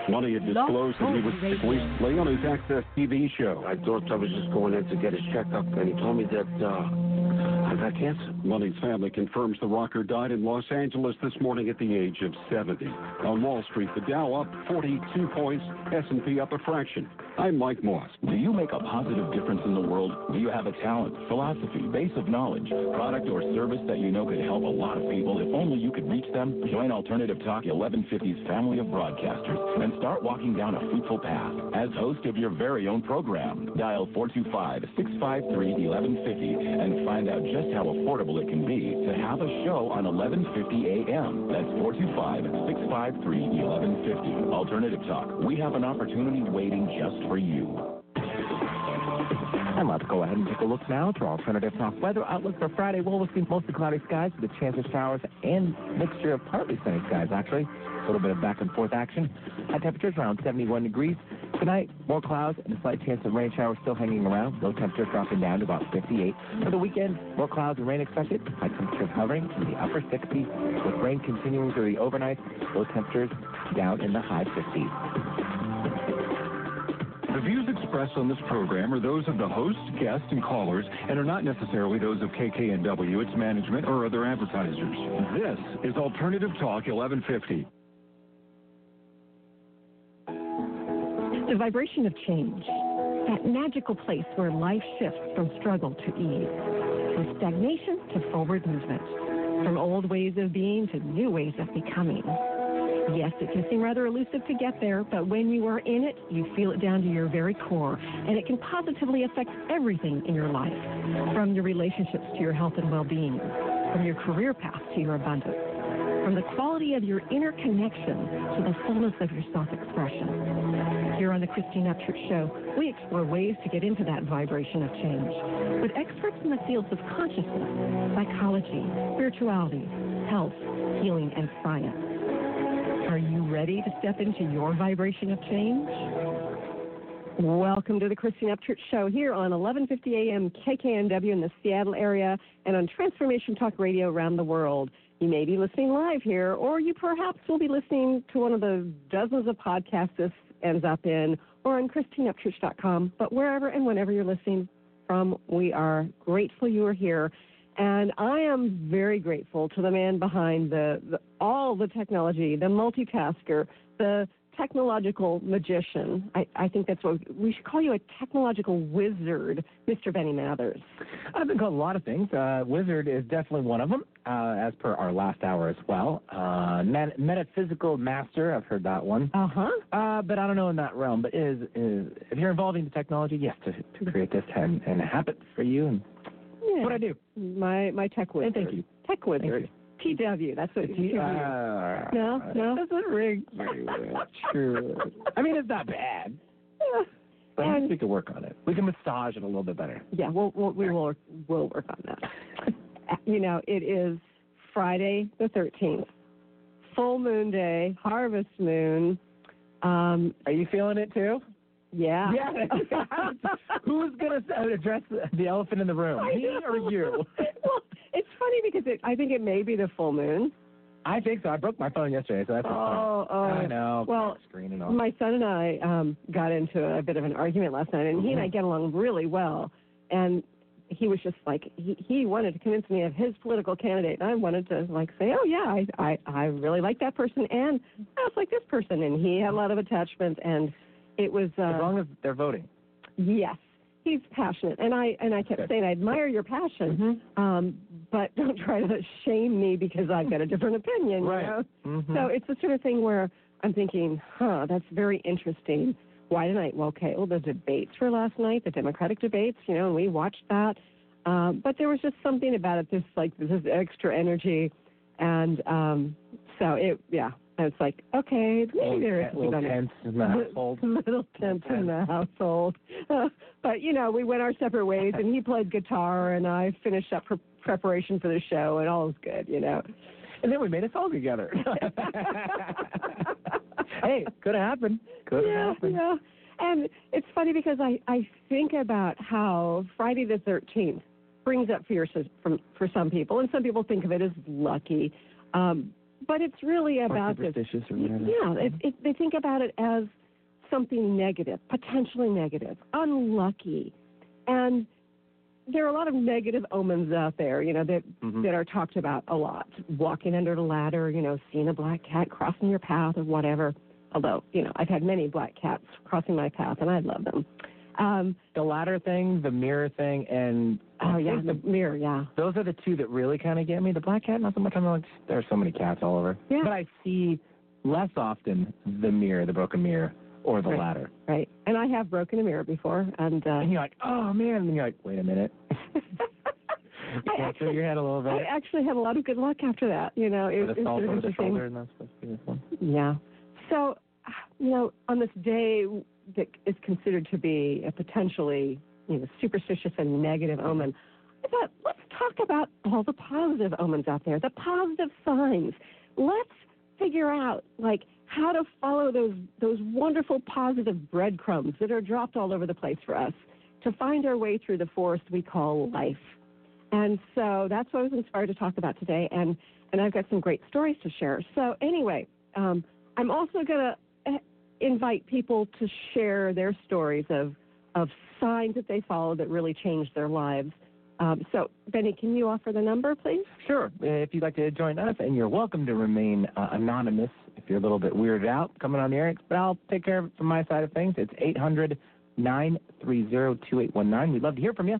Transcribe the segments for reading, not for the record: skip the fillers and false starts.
Money had disclosed that he was sick recently on his Access TV show. I thought I was just going in to get his checkup, and he told me that I got cancer. Money's family confirms the rocker died in Los Angeles this morning at the age of 70. On Wall Street, the Dow up 42 points, S&P up a fraction. I'm Mike Moss. Do you make a positive difference in the world? Do you have a talent, philosophy, base of knowledge, product or service that you know could help a lot of people? If only you could reach them. Join Alternative Talk 1150's family of broadcasters and start walking down a fruitful path. As host of your very own program, dial 425-653-1150 and find out just how affordable it can be to have a show on 1150 a.m. That's 425-653-1150. Alternative Talk. We have an opportunity waiting just for you. And let's go ahead and take a look now to our Alternative Talk weather outlook for Friday. Well, we'll see mostly cloudy skies with a chance of showers and mixture of partly sunny skies, actually. A little bit of back and forth action. High temperatures around 71 degrees. Tonight, more clouds and a slight chance of rain showers still hanging around. Low temperatures dropping down to about 58. For the weekend, more clouds and rain expected. High temperatures hovering in the upper 60s, with rain continuing through the overnight. Low temperatures down in the high 50s. The views expressed on this program are those of the host, guests, and callers, and are not necessarily those of KKNW, its management, or other advertisers. This is Alternative Talk 1150. The vibration of change, that magical place where life shifts from struggle to ease, from stagnation to forward movement, from old ways of being to new ways of becoming. Yes, it can seem rather elusive to get there, but when you are in it, you feel it down to your very core, and it can positively affect everything in your life, from your relationships to your health and well-being, from your career path to your abundance, from the quality of your inner connection to the fullness of your self-expression. Here on the Christine Upchurch Show, we explore ways to get into that vibration of change with experts in the fields of consciousness, psychology, spirituality, health, healing, and science. Are you ready to step into your vibration of change? Welcome to the Christine Upchurch Show here on 1150 AM KKNW in the Seattle area and on Transformation Talk Radio around the world. You may be listening live here, or you perhaps will be listening to one of the dozens of podcasts this ends up in, or on ChristineUpchurch.com. But wherever and whenever you're listening from, we are grateful you are here. And I am very grateful to the man behind all the technology, the multitasker, the technological magician. I think that's what we should call you, a technological wizard, Mr. Benny Mathers. I've been called a lot of things. Wizard is definitely one of them, as per our last hour as well. Metaphysical master, I've heard that one. But I don't know in that realm. But if you're involving the technology, yes, to create this and a habit for you. And that's what I do. My tech wizard. And thank you. Tech wizard. TW, that's what you No? Doesn't ring very well. True. I mean, it's not bad. Yeah. But we can work on it. We can massage it a little bit better. Yeah, we'll work on that. You know, it is Friday the 13th, full moon day, harvest moon. Are you feeling it too? Yeah. Who's going to address the elephant in the room, me or you? Well, it's funny because I think it may be the full moon. I think so. I broke my phone yesterday, so that's I know. Well, screen and all. My son and I got into a bit of an argument last night, and he and I get along really well. And he was just like, he wanted to convince me of his political candidate, and I wanted to say, oh yeah, I really like that person, and I also like this person, and he had a lot of attachments, and it was as long as they're voting. Yes. He's passionate, and I kept saying, I admire your passion, but don't try to shame me because I've got a different opinion. Right. You know? So it's the sort of thing where I'm thinking, that's very interesting. Why tonight? Well, the debates were last night, the Democratic debates, and we watched that. But there was just something about it, this extra energy, and it's like, okay, maybe there is a little tense in the household. Little tense in the household. But, we went our separate ways, and he played guitar, and I finished up preparation for the show, and all was good, And then we made a song together. Hey, could have happened. Could have happened. Yeah. And it's funny because I think about how Friday the 13th brings up fear for some people, and some people think of it as lucky. But it's really about this. Superstitious or whatever. Yeah, they think about it as something negative, potentially negative, unlucky. And there are a lot of negative omens out there, that are talked about a lot. Walking under the ladder, seeing a black cat crossing your path or whatever. Although, I've had many black cats crossing my path, and I love them. The ladder thing, the mirror thing, and... Oh, yeah, the mirror, yeah. Those are the two that really kind of get me. The black cat, not so much. I'm like, there are so many cats all over. Yeah. But I see less often the mirror, the broken mirror, or the ladder. Right. And I have broken a mirror before. And you're like, oh, man. And you're like, wait a minute. You can't throw your head a little bit. I actually had a lot of good luck after that. It was salt over the interesting. shoulder, and that's supposed to be this one. Yeah. So, on this day that is considered to be a potentially, superstitious and negative omen, I thought, let's talk about all the positive omens out there, the positive signs. Let's figure out, how to follow those wonderful positive breadcrumbs that are dropped all over the place for us to find our way through the forest we call life. And so that's what I was inspired to talk about today, and I've got some great stories to share. So anyway, I'm also going to invite people to share their stories of signs that they follow that really changed their lives. So, Benny, can you offer the number, please? Sure. If you'd like to join us, and you're welcome to remain anonymous if you're a little bit weirded out coming on the air, but I'll take care of it from my side of things. It's 800-930-2819. We'd love to hear from you.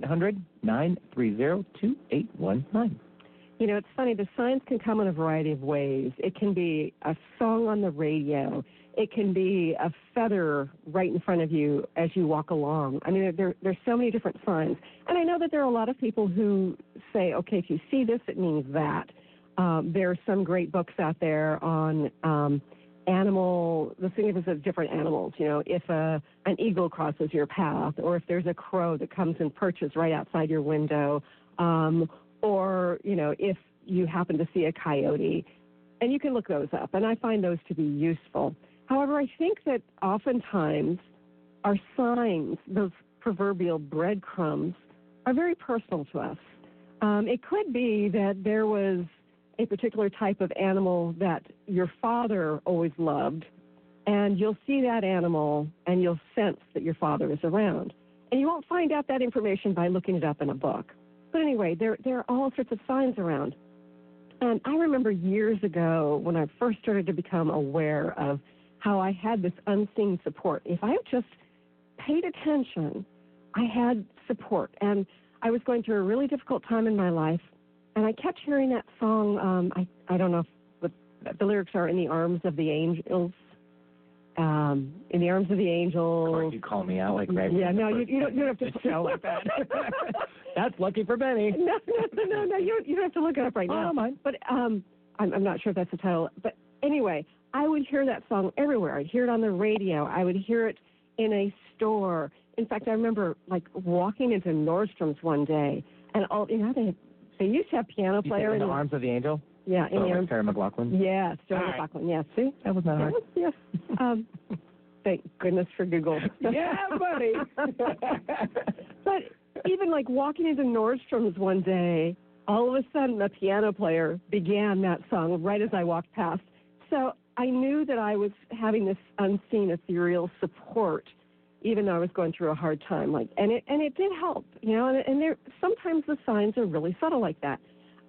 800-930-2819. It's funny. The signs can come in a variety of ways. It can be a song on the radio. It can be a feather right in front of you as you walk along. I mean, there's so many different signs. And I know that there are a lot of people who say, okay, if you see this, it means that. There are some great books out there on the significance of different animals. If an eagle crosses your path, or if there's a crow that comes and perches right outside your window, or, if you happen to see a coyote. And you can look those up, and I find those to be useful. However, I think that oftentimes our signs, those proverbial breadcrumbs, are very personal to us. It could be that there was a particular type of animal that your father always loved, and you'll see that animal and you'll sense that your father is around. And you won't find out that information by looking it up in a book. But anyway, there are all sorts of signs around. And I remember years ago when I first started to become aware of how I had this unseen support. If I just paid attention, I had support. And I was going through a really difficult time in my life, and I kept hearing that song. I don't know if the lyrics are "In the Arms of the Angels." In the Arms of the Angels. Of course, you call me out like that. Yeah, no, you don't have to sound like that. That's lucky for Benny. No, you don't have to look it up right now. Oh, mine. But I'm not sure if that's the title. But anyway, I would hear that song everywhere. I'd hear it on the radio. I would hear it in a store. In fact, I remember walking into Nordstrom's one day, and they used to have piano player in the Arms of the Angel. Yeah, in the Arms. Sarah McLachlan. Yeah, Sarah McLachlan. Yeah, see, that was not hard. Yes. Thank goodness for Google. Yeah, buddy. But even walking into Nordstrom's one day, all of a sudden the piano player began that song right as I walked past. So I knew that I was having this unseen, ethereal support, even though I was going through a hard time. And it did help, And sometimes the signs are really subtle like that.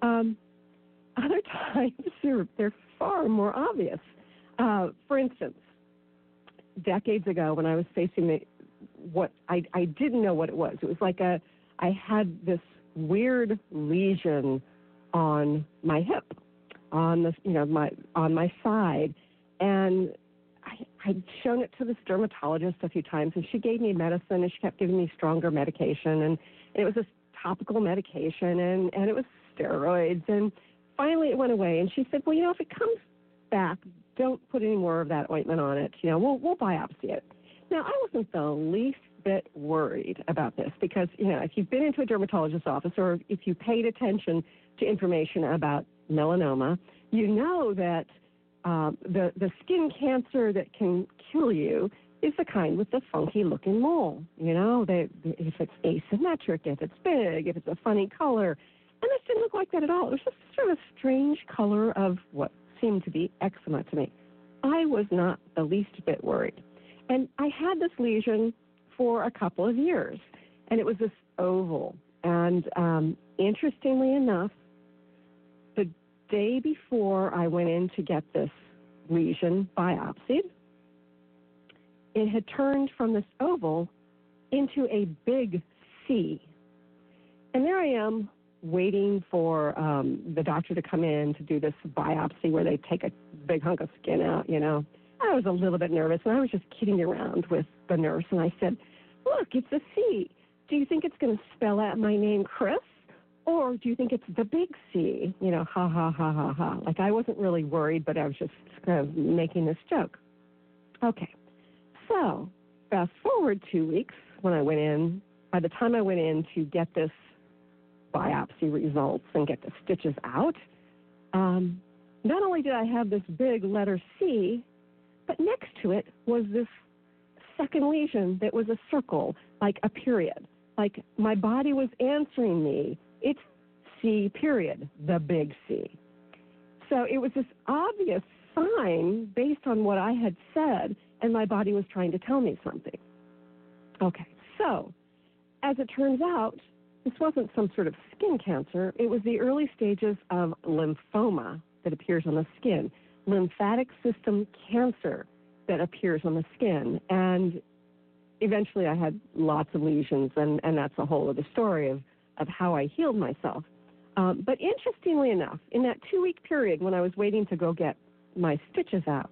Other times they're far more obvious. For instance, decades ago when I was facing what I didn't know what it was. It was I had this weird lesion on my hip, on my side, and I'd shown it to this dermatologist a few times, and she gave me medicine, and she kept giving me stronger medication, and it was this topical medication, and it was steroids, and finally it went away, and she said, well, if it comes back, don't put any more of that ointment on it. We'll biopsy it. Now, I wasn't the least bit worried about this because, if you've been into a dermatologist's office or if you paid attention to information about melanoma, you know that the skin cancer that can kill you is the kind with the funky-looking mole. If it's asymmetric, if it's big, if it's a funny color. And this didn't look like that at all. It was just sort of a strange color of what seemed to be eczema to me. I was not the least bit worried. And I had this lesion for a couple of years, and it was this oval. And interestingly enough, the day before I went in to get this lesion biopsied, it had turned from this oval into a big C. And there I am waiting for the doctor to come in to do this biopsy where they take a big hunk of skin out, you know. I was a little bit nervous, and I was just kidding around with the nurse, and I said, look, it's a C. Do you think it's going to spell out my name, Chris? Or do you think it's the big C? You know, ha, ha, ha, ha, ha. Like, I wasn't really worried, but I was just kind of making this joke. Okay. So, fast forward 2 weeks when I went in. By the time I went in to get this biopsy results and get the stitches out, not only did I have this big letter C, but next to it was this second lesion that was a circle, like a period. Like my body was answering me, it's C period, the big C. So it was this obvious sign based on what I had said, and my body was trying to tell me something. Okay, so as it turns out, this wasn't some sort of skin cancer. It was the early stages of lymphoma that appears on the skin, lymphatic system cancer that appears on the skin. And eventually I had lots of lesions, and that's a whole other story of how I healed myself. But interestingly enough, in that 2-week period when I was waiting to go get my stitches out,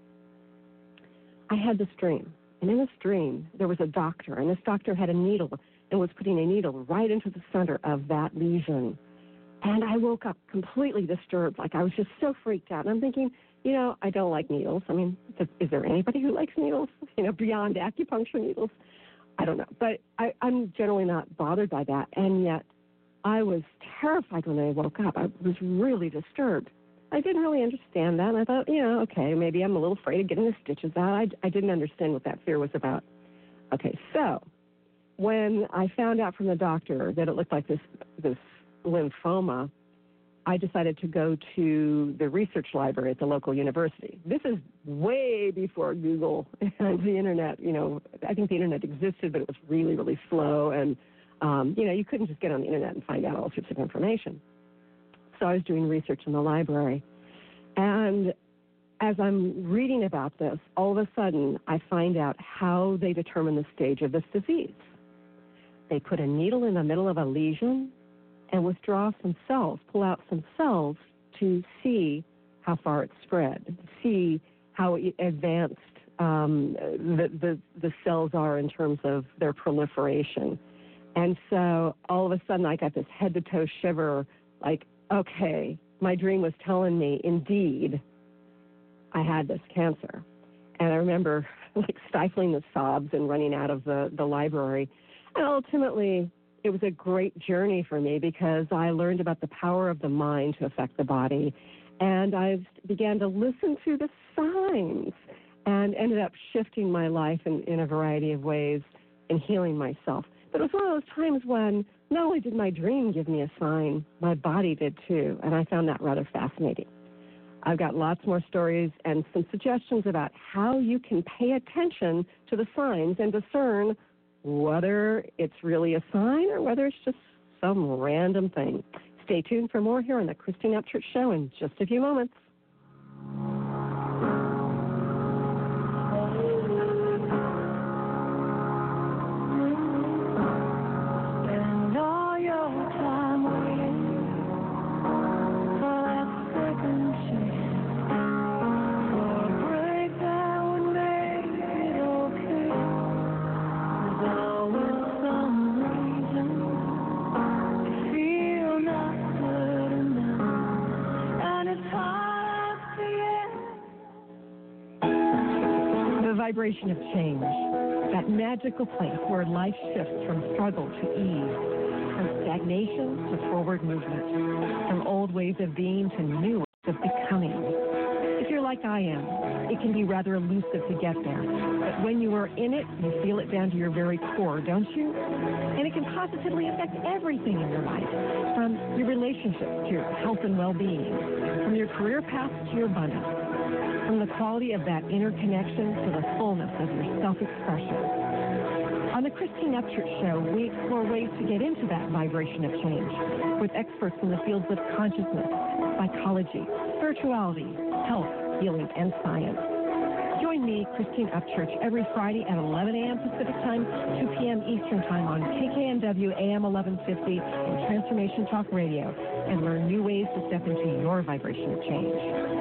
I had this dream. And in this dream, there was a doctor, and this doctor had a needle and was putting a needle right into the center of that lesion. And I woke up completely disturbed, like I was just so freaked out. And I'm thinking, you know, I don't like needles. I mean, is there anybody who likes needles, you know, beyond acupuncture needles? I don't know. But I'm generally not bothered by that. And yet I was terrified when I woke up. I was really disturbed. I didn't really understand that. And I thought, you know, okay, maybe I'm a little afraid of getting the stitches out. I didn't understand what that fear was about. Okay, so when I found out from the doctor that it looked like this lymphoma, I decided to go to the research library at the local university. This is way before Google and the internet. You know, I think the internet existed, but it was really, really slow. And, you know, you couldn't just get on the internet and find out all sorts of information. So I was doing research in the library. And as I'm reading about this, all of a sudden I find out how they determine the stage of this disease. They put a needle in the middle of a lesion and withdraw some cells, pull out some cells to see how far it's spread, see how advanced the cells are in terms of their proliferation. And so all of a sudden I got this head-to-toe shiver, like, okay, my dream was telling me, indeed, I had this cancer. And I remember like stifling the sobs and running out of the library. And ultimately, it was a great journey for me because I learned about the power of the mind to affect the body. And I began to listen to the signs and ended up shifting my life in a variety of ways and healing myself. But it was one of those times when not only did my dream give me a sign, my body did too, and I found that rather fascinating. I've got lots more stories and some suggestions about how you can pay attention to the signs and discern whether it's really a sign or whether it's just some random thing. Stay tuned for more here on the Christine Upchurch Show in just a few moments. Vibration of change, that magical place where life shifts from struggle to ease, from stagnation to forward movement, from old ways of being to new ways of becoming. It If you're like I am, it can be rather elusive to get there. But when you are in it, you feel it down to your very core, don't you? And it can positively affect everything in your life, from your relationships to your health and well-being, from your career path to your abundance, from the quality of that inner connection to the fullness of your self-expression. On the Christine Upchurch Show, we explore ways to get into that vibration of change with experts in the fields of consciousness, psychology, spirituality, health, healing, and science. Join me, Christine Upchurch, every Friday at 11 a.m. Pacific Time, 2 p.m. Eastern Time on KKNW AM 1150 and Transformation Talk Radio, and learn new ways to step into your vibration of change.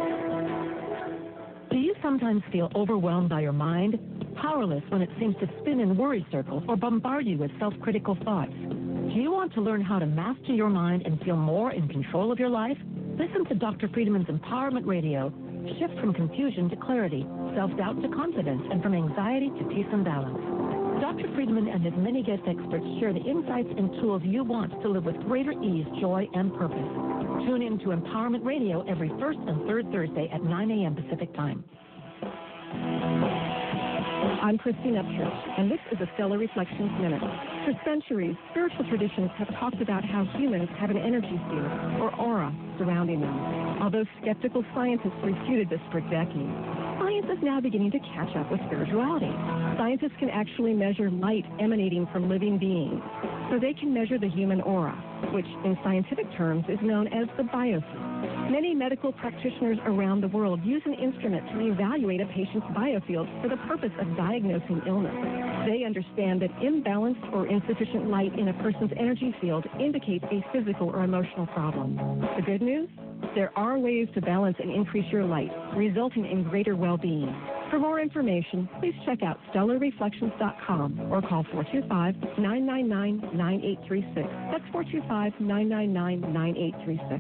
Do you sometimes feel overwhelmed by your mind? Powerless when it seems to spin in worry circles or bombard you with self-critical thoughts? Do you want to learn how to master your mind and feel more in control of your life? Listen to Dr. Friedman's Empowerment Radio. Shift from confusion to clarity, self-doubt to confidence, and from anxiety to peace and balance. Dr. Friedman and his many guest experts share the insights and tools you want to live with greater ease, joy, and purpose. Tune in to Empowerment Radio every first and third Thursday at 9 a.m. Pacific Time. I'm Christine Upchurch, and this is a Stellar Reflections Minute. For centuries, spiritual traditions have talked about how humans have an energy field, or aura, surrounding them. Although skeptical scientists refuted this for decades, science is now beginning to catch up with spirituality. Scientists can actually measure light emanating from living beings, so they can measure the human aura, which in scientific terms is known as the biofield. Many medical practitioners around the world use an instrument to evaluate a patient's biofield for the purpose of diagnosing illness. They understand that imbalanced or insufficient light in a person's energy field indicates a physical or emotional problem. The good news? There are ways to balance and increase your light, resulting in greater well-being. For more information, please check out stellarreflections.com or call 425-999-9836. That's 425-999-9836.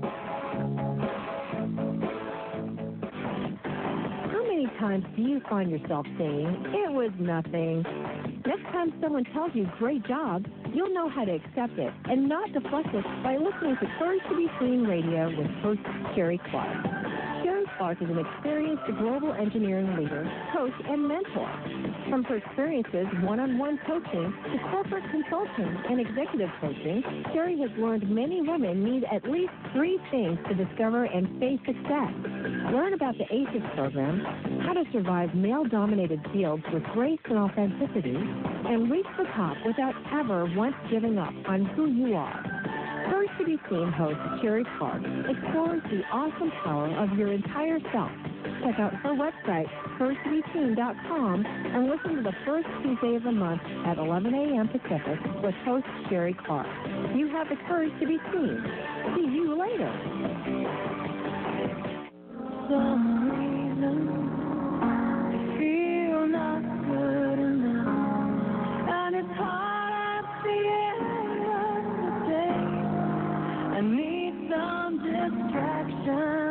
How many times do you find yourself saying, "It was nothing"? Next time someone tells you, "Great job," you'll know how to accept it and not deflect it by listening to Courage to Be Seen Radio with host Sherry Clark. Sherry Clark is an experienced global engineering leader, coach, and mentor. From her experiences one-on-one coaching to corporate consulting and executive coaching, Sherry has learned many women need at least 3 things to discover and face success. Learn about the ACES program, how to survive male-dominated fields with grace and authenticity, and reach the top without ever once giving up on who you are. Courage to Be Seen host Sherry Clark explores the awesome power of your entire self. Check out her website, CourageToBeSeen.com, and listen to the first Tuesday of the month at 11 a.m. Pacific with host Sherry Clark. You have the courage to be seen. See you later. Some reason I feel not good enough, and it's hard at the end of the day. I need some distraction.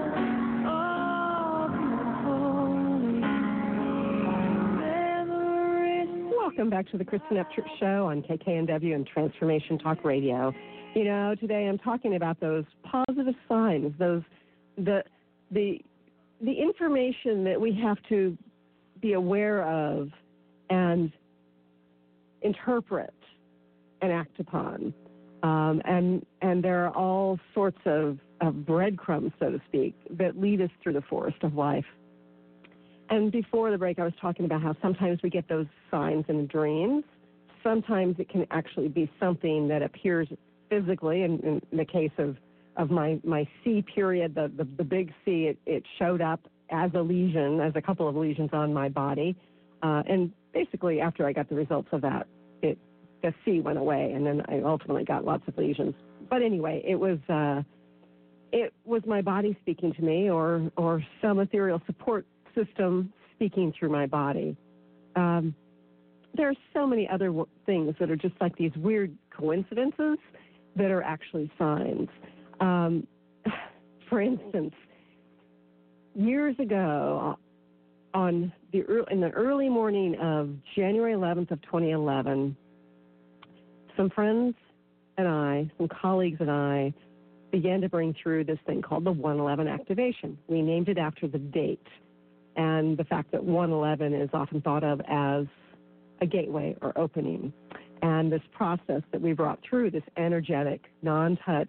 Welcome back to the Christine Upchurch Show on KKNW and Transformation Talk Radio. You know, today I'm talking about those positive signs, those the information that we have to be aware of and interpret and act upon. And there are all sorts of breadcrumbs, so to speak, that lead us through the forest of life. And before the break, I was talking about how sometimes we get those signs in dreams. Sometimes it can actually be something that appears physically. In the case of my C period, the big C, it showed up as a lesion, as a couple of lesions on my body. And basically, after I got the results of that, the C went away, and then I ultimately got lots of lesions. But anyway, it was my body speaking to me, or some ethereal support system speaking through my body. There are so many other things that are just like these weird coincidences that are actually signs. For instance, years ago, in the early morning of January 11th of 2011, some friends and I, some colleagues and I, began to bring through this thing called the 111 activation. We named it after the date and the fact that 111 is often thought of as a gateway or opening. And this process that we brought through, this energetic, non-touch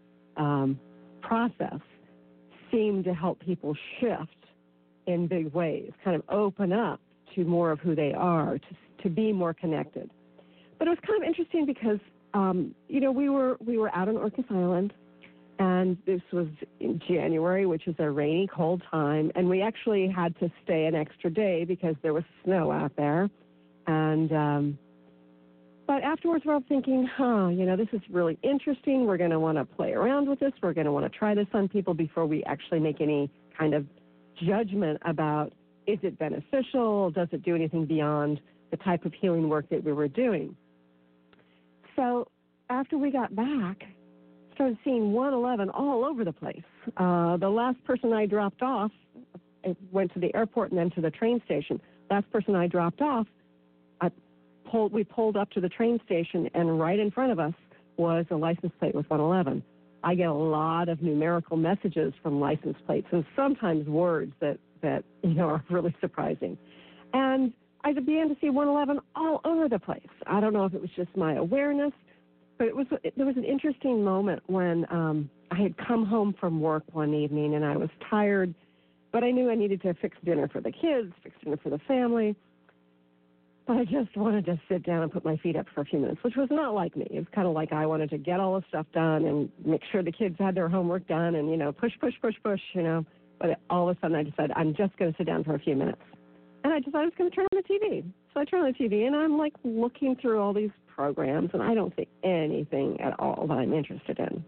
process, seemed to help people shift in big ways, kind of open up to more of who they are, to be more connected. But it was kind of interesting because, we were out on Orcas Island, and this was in January, which is a rainy, cold time, and we actually had to stay an extra day because there was snow out there. And but afterwards, we're all thinking, this is really interesting. We're going to want to play around with this. We're going to want to try this on people before we actually make any kind of judgment about, is it beneficial? Does it do anything beyond the type of healing work that we were doing? So after we got back, started seeing 111 all over the place. The last person I dropped off, I went to the airport and then to the train station. Last person I dropped off, we pulled up to the train station, and right in front of us was a license plate with 111. I get a lot of numerical messages from license plates, and sometimes words that are really surprising. And I began to see 111 all over the place. I don't know if it was just my awareness, but there was an interesting moment when I had come home from work one evening, and I was tired, but I knew I needed to fix dinner for the kids, fix dinner for the family. But I just wanted to sit down and put my feet up for a few minutes, which was not like me. It was kind of like I wanted to get all the stuff done and make sure the kids had their homework done and, push, But all of a sudden I decided I'm just going to sit down for a few minutes. And I decided I was going to turn on the TV. So I turned on the TV, and I'm, looking through all these programs, and I don't see anything at all that I'm interested in.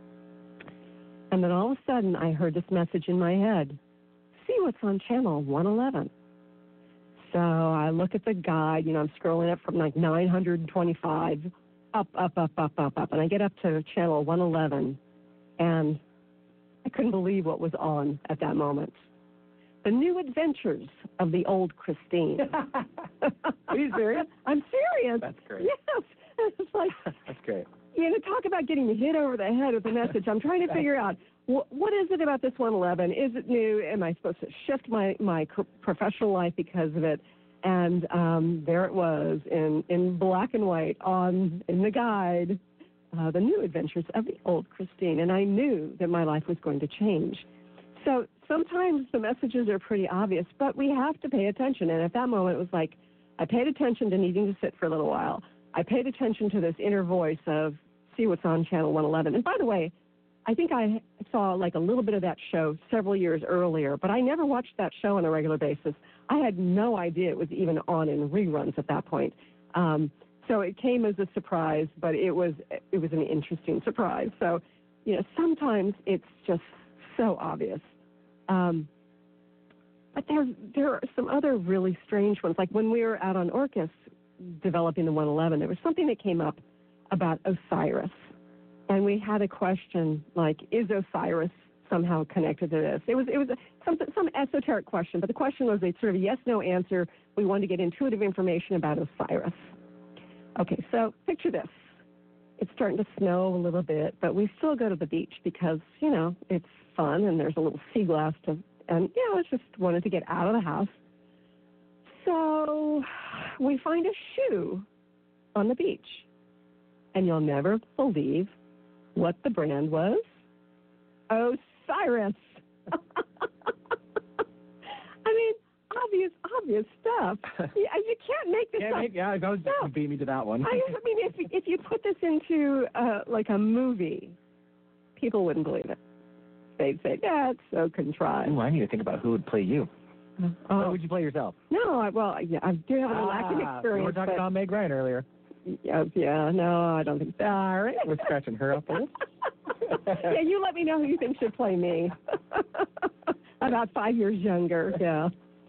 And then all of a sudden I heard this message in my head, see what's on channel 111. So I look at the guide, I'm scrolling up from 925, up, and I get up to channel 111, and I couldn't believe what was on at that moment. The New Adventures of the Old Christine. Are you serious? I'm serious. That's great. Yes. It's like, that's great. Talk about getting hit over the head with a message. I'm trying to figure out, what is it about this 111? Is it new? Am I supposed to shift my professional life because of it? And there it was in black and white in the guide, The New Adventures of the Old Christine. And I knew that my life was going to change. So sometimes the messages are pretty obvious, but we have to pay attention. And at that moment, it was like I paid attention to needing to sit for a little while. I paid attention to this inner voice of, see what's on channel 111. And by the way, I think I saw a little bit of that show several years earlier, but I never watched that show on a regular basis. I had no idea it was even on in reruns at that point. So it came as a surprise, but it was an interesting surprise. So, sometimes it's just so obvious. But there are some other really strange ones. Like when we were out on Orcas developing the 111, there was something that came up about Osiris. And we had a question like, is Osiris somehow connected to this? It was some esoteric question, but the question was a sort of yes-no answer. We wanted to get intuitive information about Osiris. Okay, so picture this. It's starting to snow a little bit, but we still go to the beach because, it's fun and there's a little sea glass I just wanted to get out of the house. So we find a shoe on the beach, and you'll never believe what the brand was. Osiris. I mean, obvious stuff. You can't make this up. That was just beat me to that one. I mean, if you put this into a movie, people wouldn't believe it. They'd say, yeah, it's so contrived. Ooh, I need to think about who would play you. What would you play yourself? No, I do have an acting experience. We were talking about Meg Ryan earlier. Yeah, no, I don't think so. All right. We're scratching her up a little. Yeah, you let me know who you think should play me. About 5 years younger, yeah.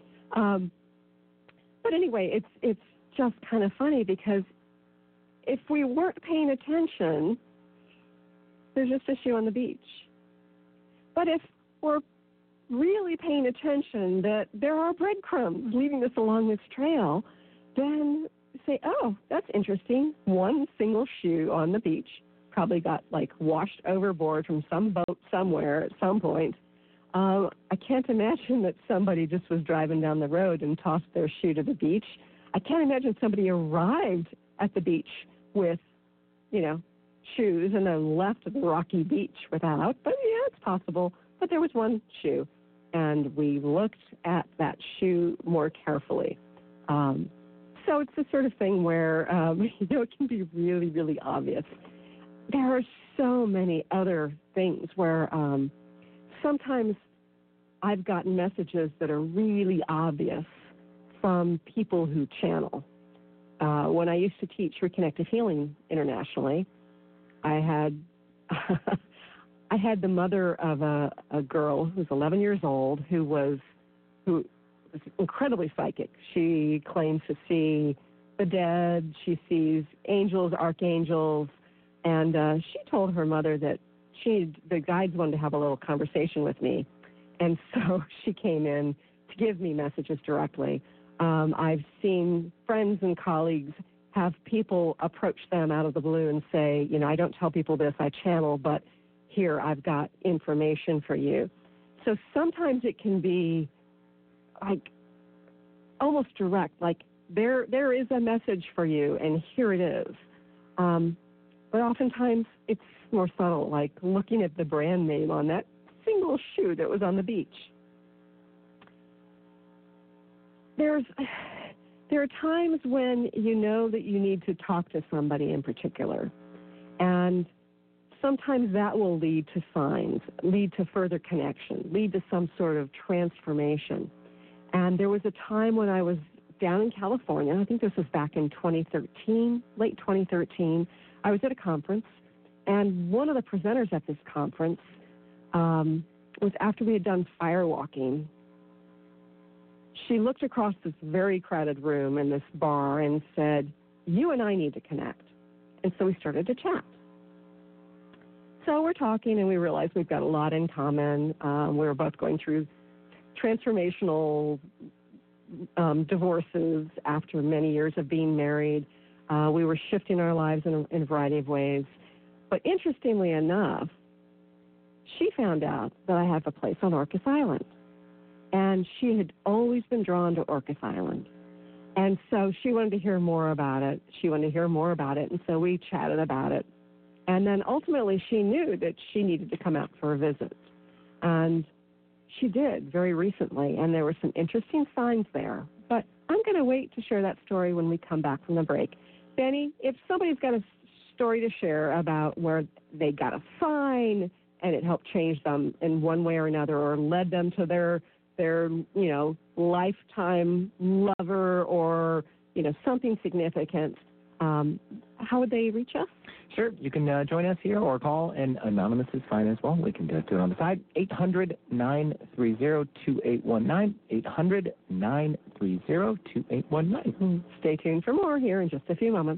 But anyway, it's just kind of funny because if we weren't paying attention, there's just a shoe on the beach. But if we're really paying attention that there are breadcrumbs leading us along this trail, then say, oh, that's interesting. One single shoe on the beach probably got like washed overboard from some boat somewhere at some point. I can't imagine that somebody just was driving down the road and tossed their shoe to the beach. I can't imagine somebody arrived at the beach with, shoes and then left the rocky beach without. But yeah, it's possible. But there was one shoe, and we looked at that shoe more carefully. So it's the sort of thing where, it can be really, really obvious. There are so many other things where sometimes I've gotten messages that are really obvious from people who channel. When I used to teach Reconnective Healing internationally, I had I had the mother of a girl who's 11 years old who was incredibly psychic. She claims to see the dead. She sees angels, archangels, and she told her mother that the guides wanted to have a little conversation with me. And so she came in to give me messages directly. I've seen friends and colleagues have people approach them out of the blue and say, I don't tell people this, I channel, but here, I've got information for you. So sometimes it can be like almost direct, like there is a message for you, and here it is. But oftentimes it's more subtle, like looking at the brand name on that single shoe that was on the beach. There are times when you know that you need to talk to somebody in particular, and sometimes that will lead to signs, lead to further connection, lead to some sort of transformation. And there was a time when I was down in California, I think this was back in 2013, late 2013, I was at a conference, and one of the presenters at this conference was after we had done firewalking. She looked across this very crowded room in this bar and said, "You and I need to connect." And so we started to chat. So we're talking, and we realized we've got a lot in common. We were both going through transformational divorces after many years of being married. We were shifting our lives in a variety of ways. But interestingly enough, she found out that I have a place on Orcas Island. And she had always been drawn to Orcas Island. And so she wanted to hear more about it. And so we chatted about it. And then ultimately she knew that she needed to come out for a visit. And she did very recently, and there were some interesting signs there. But I'm going to wait to share that story when we come back from the break. Benny, if somebody's got a story to share about where they got a sign and it helped change them in one way or another, or led them to their lifetime lover, or, something significant, how would they reach us? Sure. You can join us here or call, and anonymous is fine as well. We can do it on the side. 800-930-2819. 800-930-2819. Stay tuned for more here in just a few moments.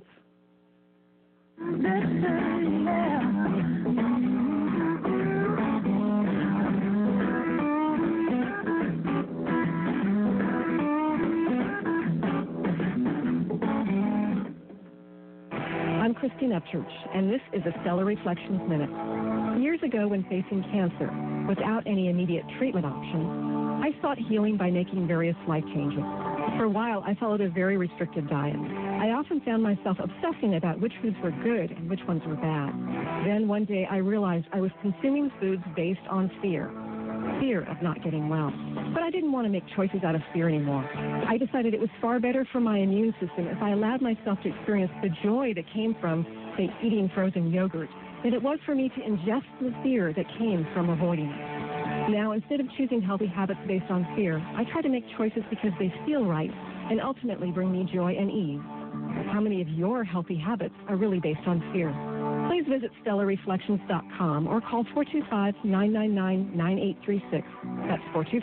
I'm Christine Upchurch, and this is a Stellar Reflections Minute. Years ago, when facing cancer, without any immediate treatment options, I sought healing by making various life changes. For a while, I followed a very restricted diet. I often found myself obsessing about which foods were good and which ones were bad. Then one day, I realized I was consuming foods based on fear of not getting well. But I didn't want to make choices out of fear anymore. I decided it was far better for my immune system if I allowed myself to experience the joy that came from, say, eating frozen yogurt, than it was for me to ingest the fear that came from avoiding it. Now, instead of choosing healthy habits based on fear, I try to make choices because they feel right and ultimately bring me joy and ease. How many of your healthy habits are really based on fear? Please visit StellarReflections.com or call 425-999-9836. That's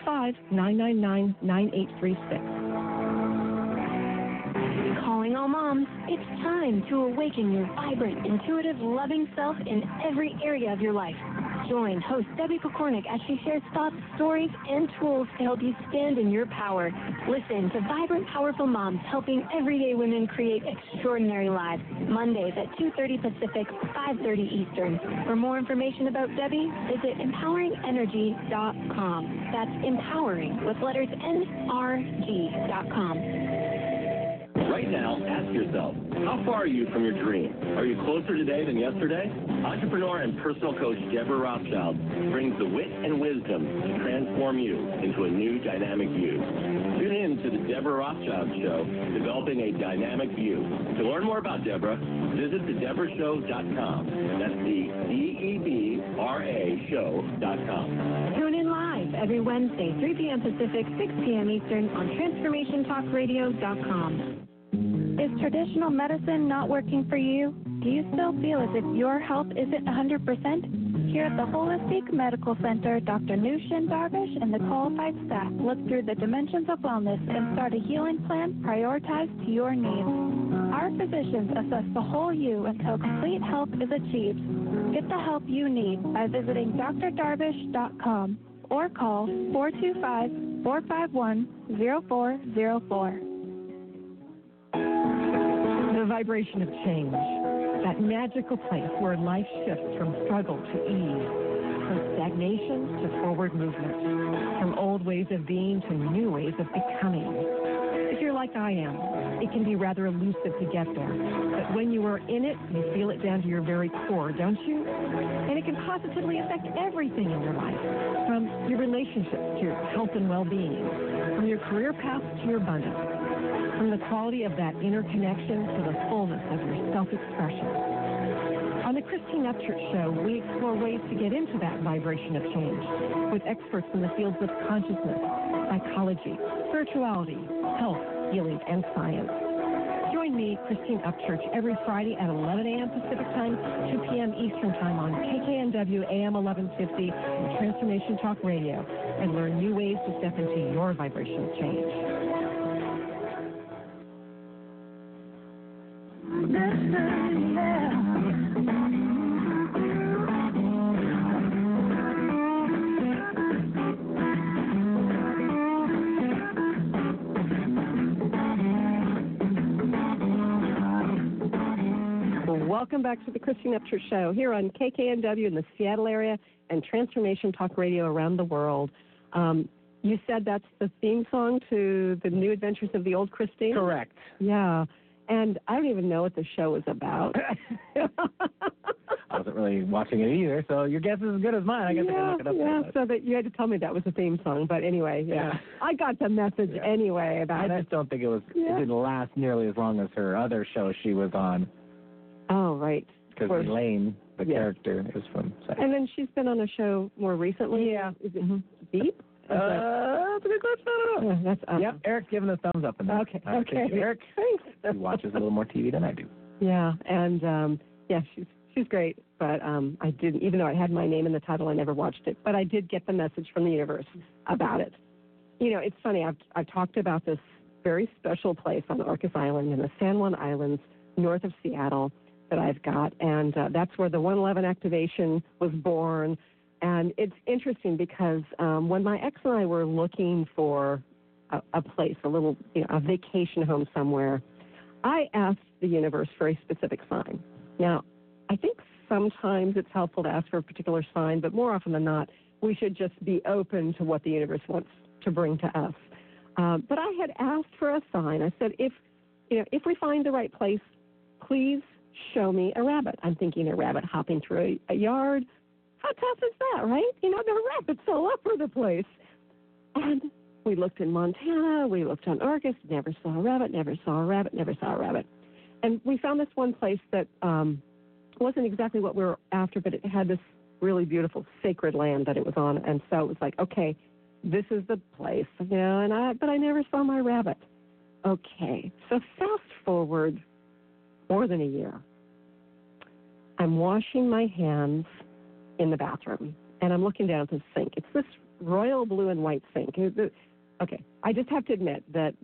425-999-9836. Calling all moms, it's time to awaken your vibrant, intuitive, loving self in every area of your life. Join host Debbie Pokornik as she shares thoughts, stories, and tools to help you stand in your power. Listen to Vibrant, Powerful Moms helping everyday women create extraordinary lives. Mondays at 2:30 Pacific, 5:30 Eastern. For more information about Debbie, visit empoweringenergy.com. That's empowering with letters NRG.com. Right now, ask yourself, how far are you from your dream? Are you closer today than yesterday? Entrepreneur and personal coach Deborah Rothschild brings the wit and wisdom to transform you into a new dynamic you. Tune in to the Deborah Rothschild Show, Developing a Dynamic You. To learn more about Deborah, visit thedeborahshow.com. That's the DEBRA show.com. Tune in live every Wednesday, 3 p.m. Pacific, 6 p.m. Eastern on TransformationTalkRadio.com. Is traditional medicine not working for you? Do you still feel as if your health isn't 100%? Here at the Holistic Medical Center, Dr. Nushin Darvish and the qualified staff look through the dimensions of wellness and start a healing plan prioritized to your needs. Our physicians assess the whole you until complete health is achieved. Get the help you need by visiting drdarvish.com or call 425-451-0404. The vibration of change, that magical place where life shifts from struggle to ease, from stagnation to forward movement, from old ways of being to new ways of becoming. If you're like I am, it can be rather elusive to get there, but when you are in it, you feel it down to your very core, don't you? And it can positively affect everything in your life, from your relationships to your health and well-being, from your career path to your abundance, from the quality of that inner connection to the fullness of your self-expression. On the Christine Upchurch Show, we explore ways to get into that vibration of change with experts in the fields of consciousness, psychology, spirituality, health, healing, and science. Join me, Christine Upchurch, every Friday at 11 a.m. Pacific Time, 2 p.m. Eastern Time on KKNW AM 1150 and Transformation Talk Radio, and learn new ways to step into your vibration of change. Welcome back to the Christine Upchurch Show here on KKNW in the Seattle area and Transformation Talk Radio around the world. You said that's the theme song to the New Adventures of the Old Christine? Correct. Yeah. And I don't even know what the show is about. I wasn't really watching it either, so your guess is as good as mine. I guess I can look it up. Yeah, so that you had to tell me that was the theme song. But anyway, yeah. I got the message anyway about it. I just don't think it didn't last nearly as long as her other show she was on. Oh, right. Because Elaine, the character, is from Psych. And then she's been on a show more recently. Yeah. Is it Beep? That's a good question. I don't know. That's awesome. Yep, Eric's giving a thumbs up in that. Okay. Eric, thanks. He watches a little more TV than I do. Yeah, and she's great. But I didn't, even though I had my name in the title, I never watched it. But I did get the message from the universe about it. You know, it's funny. I've talked about this very special place on Orcas Island in the San Juan Islands, north of Seattle, that I've got, and that's where the 111 activation was born. And it's interesting because when my ex and I were looking for a place, a little, a vacation home somewhere, I asked the universe for a specific sign. Now, I think sometimes it's helpful to ask for a particular sign, but more often than not, we should just be open to what the universe wants to bring to us. But I had asked for a sign. I said, if we find the right place, please show me a rabbit. I'm thinking a rabbit hopping through a yard. How tough is that, right? There are rabbits all over the place. And we looked in Montana, we looked on Orcas, never saw a rabbit, never saw a rabbit, never saw a rabbit. And we found this one place that wasn't exactly what we were after, but it had this really beautiful sacred land that it was on. And so it was like, okay, this is the place, but I never saw my rabbit. Okay, so fast forward more than a year. I'm washing my hands in the bathroom, and I'm looking down at the sink. It's this royal blue and white sink. Okay, I just have to admit that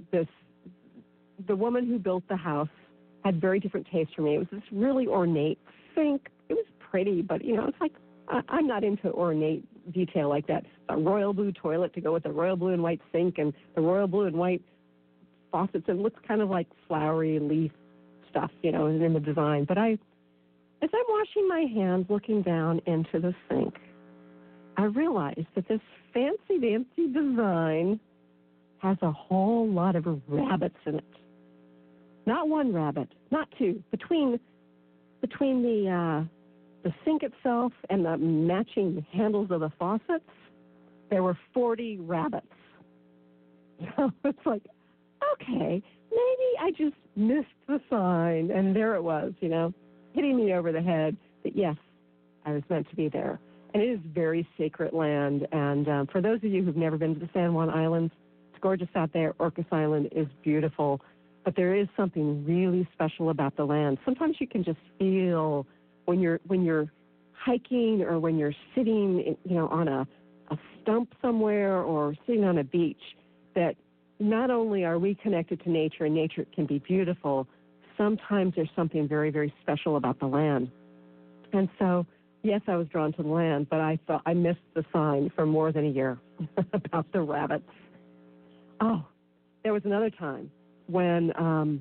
the woman who built the house had very different taste for me. It was this really ornate sink. It was pretty, but, it's like, I'm not into ornate detail like that. A royal blue toilet to go with the royal blue and white sink and the royal blue and white faucets. It looks kind of like flowery leaf stuff, you know, in the design. But as I'm washing my hands looking down into the sink, I realized that this fancy-dancy design has a whole lot of rabbits in it. Not one rabbit, not two. Between the sink itself and the matching handles of the faucets, there were 40 rabbits. So it's like, okay, maybe I just missed the sign, and there it was, you know, hitting me over the head that, yes, I was meant to be there. And it is very sacred land, and for those of you who've never been to the San Juan Islands, it's gorgeous out there. Orcas Island is beautiful, but there is something really special about the land. Sometimes you can just feel when you're hiking or when you're sitting, you know, on a stump somewhere or sitting on a beach, that not only are we connected to nature, and nature can be beautiful, sometimes there's something very, very special about the land. And so, yes, I was drawn to the land, but I thought I missed the sign for more than a year about the rabbits. Oh, there was another time when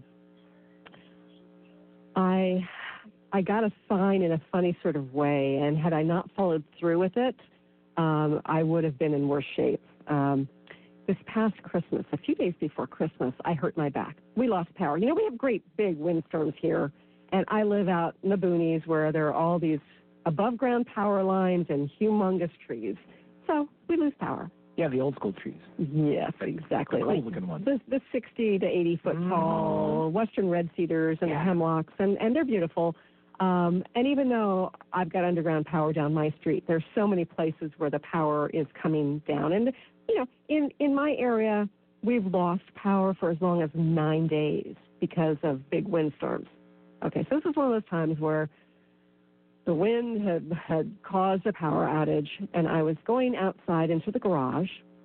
I got a sign in a funny sort of way, and had I not followed through with it, I would have been in worse shape. This past Christmas, a few days before Christmas, I hurt my back. We lost power. You know, we have great big windstorms here, and I live out in the boonies where there are all these above-ground power lines and humongous trees. So we lose power. Yeah, the old school trees. Yes, exactly. The cool-looking ones. The 60 to 80-foot tall western red cedars and hemlocks, and they're beautiful. And even though I've got underground power down my street, there's so many places where the power is coming down. And, you know, in my area, we've lost power for as long as 9 days because of big windstorms. Okay, so this is one of those times where the wind had caused a power outage, and I was going outside into the garage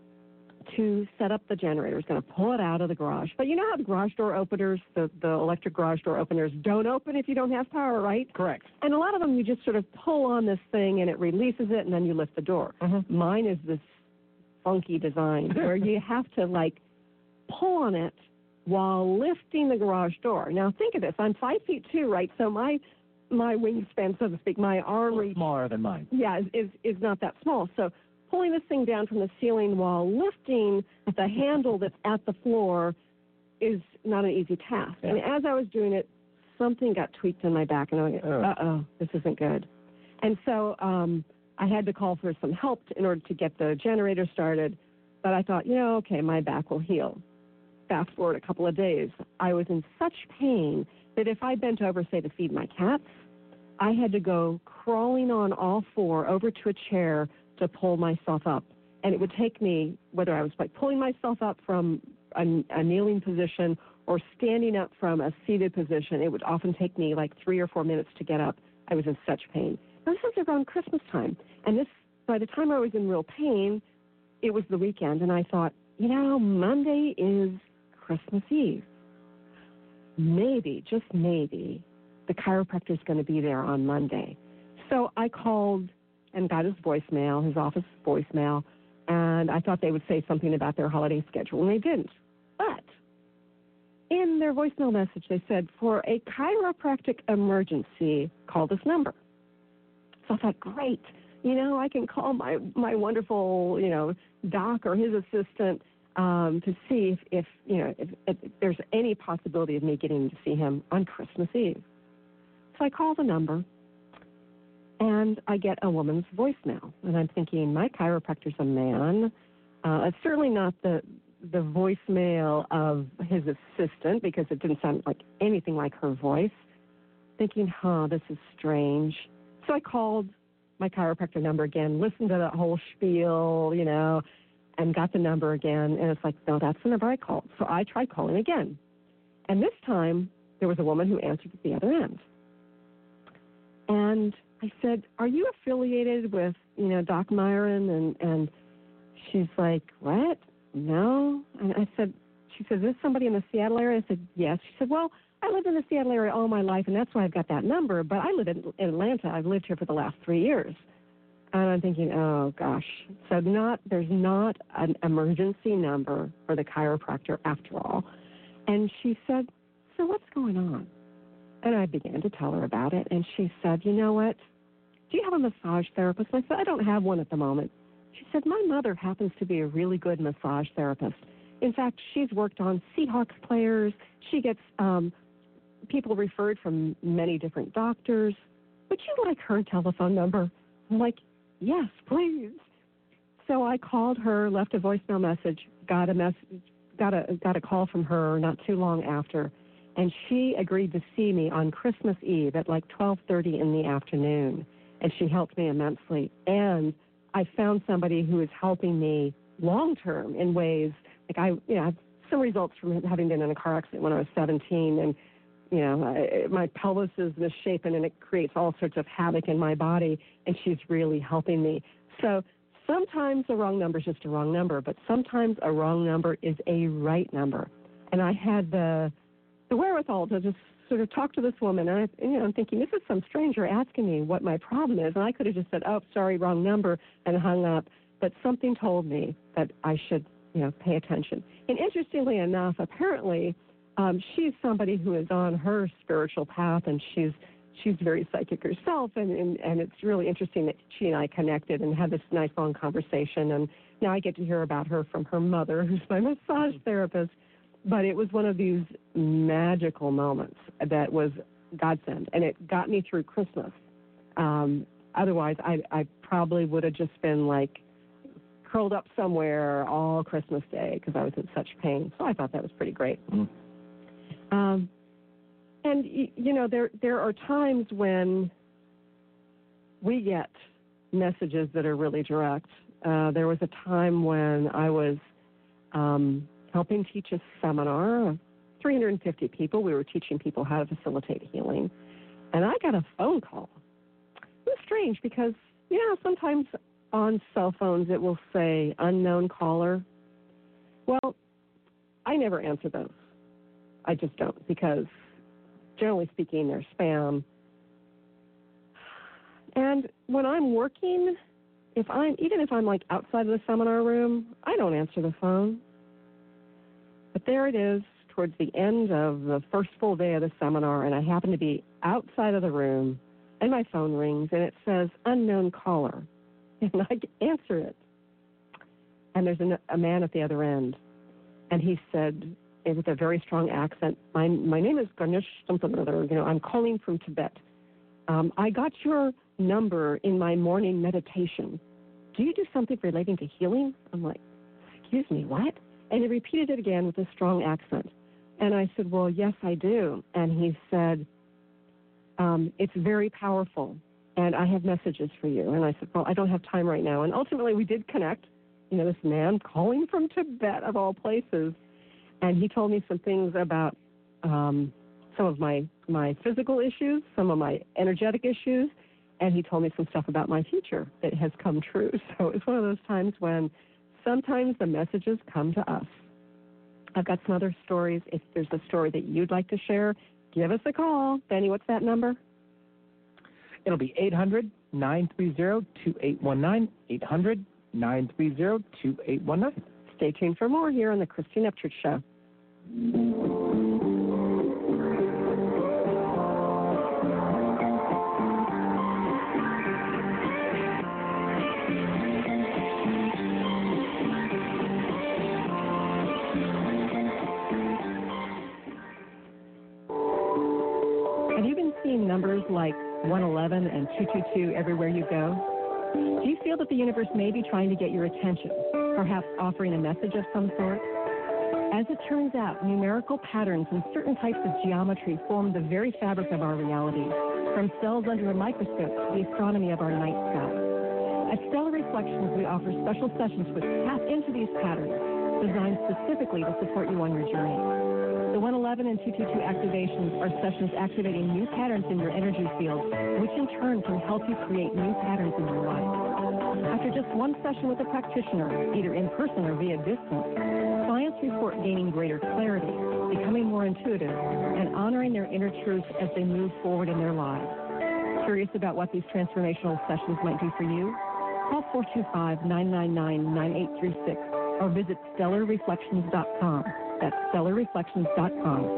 to set up the generator. I was going to pull it out of the garage. But you know how the garage door openers, the electric garage door openers, don't open if you don't have power, right? Correct. And a lot of them, you just sort of pull on this thing, and it releases it, and then you lift the door. Mm-hmm. Mine is this funky design where you have to, like, pull on it while lifting the garage door. Now, think of this. I'm 5'2", right? So my wingspan, so to speak, my arm reach, smaller than mine. Yeah, is not that small. So pulling this thing down from the ceiling while lifting the handle that's at the floor is not an easy task. Yeah. And as I was doing it, something got tweaked in my back, and I went, uh-oh, this isn't good. And so I had to call for some help in order to get the generator started. But I thought, you know, okay, my back will heal. Fast forward a couple of days, I was in such pain that if I bent over, say, to feed my cats, I had to go crawling on all four over to a chair to pull myself up. And it would take me, whether I was like pulling myself up from a kneeling position or standing up from a seated position, it would often take me like 3 or 4 minutes to get up. I was in such pain. Now, this was around Christmas time. And this, by the time I was in real pain, it was the weekend. And I thought, you know, Monday is Christmas Eve. Maybe, just maybe, the chiropractor's going to be there on Monday. So I called and got his voicemail, his office voicemail, and I thought they would say something about their holiday schedule, and they didn't. But in their voicemail message, they said, for a chiropractic emergency, call this number. So I thought, great. You know, I can call my wonderful, you know, doc or his assistant to see if there's any possibility of me getting to see him on Christmas Eve. So I call the number, and I get a woman's voicemail. And I'm thinking, my chiropractor's a man. It's certainly not the voicemail of his assistant, because it didn't sound like anything like her voice. Thinking, this is strange. So I called my chiropractor number again, listened to that whole spiel, you know, and got the number again. And it's like, no, that's the number I called. So I tried calling again. And this time, there was a woman who answered at the other end. And I said, are you affiliated with, you know, Doc Myron? And she's like, what? No. And I said, she said, is this somebody in the Seattle area? I said, yes. She said, well, I lived in the Seattle area all my life, and that's why I've got that number. But I live in Atlanta. I've lived here for the last 3 years. And I'm thinking, oh, gosh. So there's not an emergency number for the chiropractor after all. And she said, so what's going on? And I began to tell her about it. And she said, you know what? Do you have a massage therapist? And I said, I don't have one at the moment. She said, my mother happens to be a really good massage therapist. In fact, she's worked on Seahawks players. She gets people referred from many different doctors. Would you like her telephone number? I'm like, yes, please. So I called her, left a voicemail message, got a call from her not too long after, and she agreed to see me on Christmas Eve at like 12:30 in the afternoon, and she helped me immensely. And I found somebody who is helping me long term in ways like I have some results from having been in a car accident when I was 17, and my pelvis is misshapen and it creates all sorts of havoc in my body, and she's really helping me. So sometimes a wrong number is just a wrong number, but sometimes a wrong number is a right number. And I had the wherewithal to just sort of talk to this woman, and I'm thinking, this is some stranger asking me what my problem is, and I could have just said, oh, sorry, wrong number, and hung up. But something told me that I should, pay attention. And interestingly enough, apparently, she's somebody who is on her spiritual path, and she's very psychic herself, and it's really interesting that she and I connected and had this nice long conversation, and now I get to hear about her from her mother, who's my massage therapist. But it was one of these magical moments that was godsend, and it got me through Christmas. Otherwise, I probably would have just been like curled up somewhere all Christmas Day because I was in such pain. So I thought that was pretty great. And, there are times when we get messages that are really direct. There was a time when I was helping teach a seminar of 350 people. We were teaching people how to facilitate healing. And I got a phone call. It was strange because, sometimes on cell phones it will say unknown caller. Well, I never answer those. I just don't, because generally speaking, they're spam. And when I'm working, even if I'm like outside of the seminar room, I don't answer the phone. But there it is towards the end of the first full day of the seminar, and I happen to be outside of the room, and my phone rings, and it says unknown caller. And I answer it. And there's a man at the other end, and he said, with a very strong accent, my name is Ganesh something or other. I'm calling from Tibet. I got your number in my morning meditation. Do you do something relating to healing? I'm like, excuse me, what? And he repeated it again with a strong accent. And I said, well, yes, I do. And he said, it's very powerful, and I have messages for you. And I said, well, I don't have time right now. And ultimately we did connect. This man calling from Tibet, of all places. And he told me some things about some of my physical issues, some of my energetic issues, and he told me some stuff about my future that has come true. So it's one of those times when sometimes the messages come to us. I've got some other stories. If there's a story that you'd like to share, give us a call. Benny, what's that number? It'll be 800-930-2819, 800-930-2819. Stay tuned for more here on the Christine Upchurch Show. Have you been seeing numbers like 111 and 222 everywhere you go? Do you feel that the universe may be trying to get your attention, perhaps offering a message of some sort? As it turns out, numerical patterns and certain types of geometry form the very fabric of our reality, from cells under a microscope to the astronomy of our night sky. At Stellar Reflections, we offer special sessions which tap into these patterns, designed specifically to support you on your journey. The 111 and 222 activations are sessions activating new patterns in your energy field, which in turn can help you create new patterns in your life. After just one session with a practitioner, either in person or via distance, clients report gaining greater clarity, becoming more intuitive, and honoring their inner truths as they move forward in their lives. Curious about what these transformational sessions might do for you? Call 425-999-9836 or visit StellarReflections.com. That's StellarReflections.com.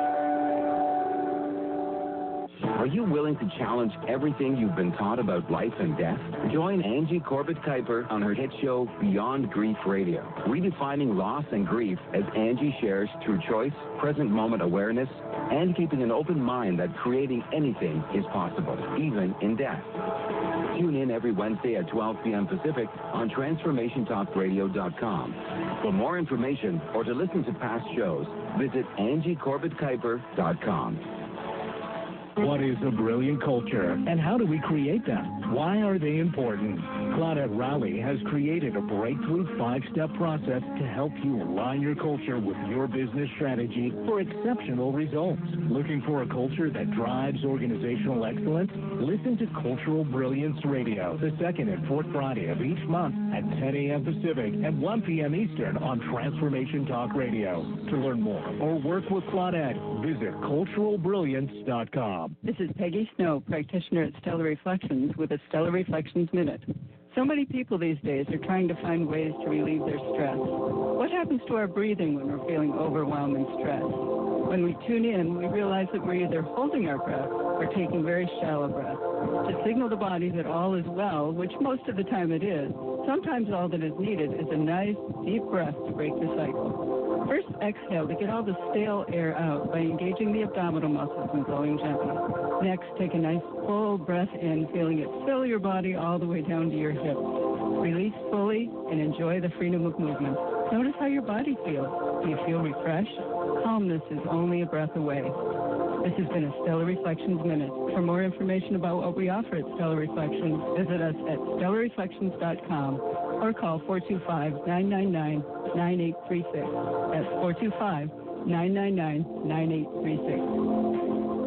Are you willing to challenge everything you've been taught about life and death? Join Angie Corbett-Kuiper on her hit show Beyond Grief Radio, redefining loss and grief as Angie shares through choice, present moment awareness, and keeping an open mind that creating anything is possible, even in death. Tune in every Wednesday at 12 p.m. Pacific on TransformationTalkRadio.com. For more information or to listen to past shows, visit AngieCorbettKuiper.com. What is a brilliant culture, and how do we create them? Why are they important? Claudette Rowley has created a breakthrough 5-step process to help you align your culture with your business strategy for exceptional results. Looking for a culture that drives organizational excellence? Listen to Cultural Brilliance Radio, the second and fourth Friday of each month at 10 a.m. Pacific and 1 p.m. Eastern on Transformation Talk Radio. To learn more or work with Claudette, visit culturalbrilliance.com. This is Peggy Snow, practitioner at Stellar Reflections with a Stellar Reflections Minute. So many people these days are trying to find ways to relieve their stress. What happens to our breathing when we're feeling overwhelmed and stressed? When we tune in, we realize that we're either holding our breath or taking very shallow breaths to signal the body that all is well, which most of the time it is. Sometimes all that is needed is a nice, deep breath to break the cycle. First, exhale to get all the stale air out by engaging the abdominal muscles and blowing gently. Next, take a nice full breath in, feeling it fill your body all the way down to your hips. Release fully and enjoy the freedom of movement. Notice how your body feels. Do you feel refreshed? Calmness is only a breath away. This has been a Stellar Reflections Minute. For more information about what we offer at Stellar Reflections, visit us at StellarReflections.com or call 425-999-9836. That's 425-999-9836.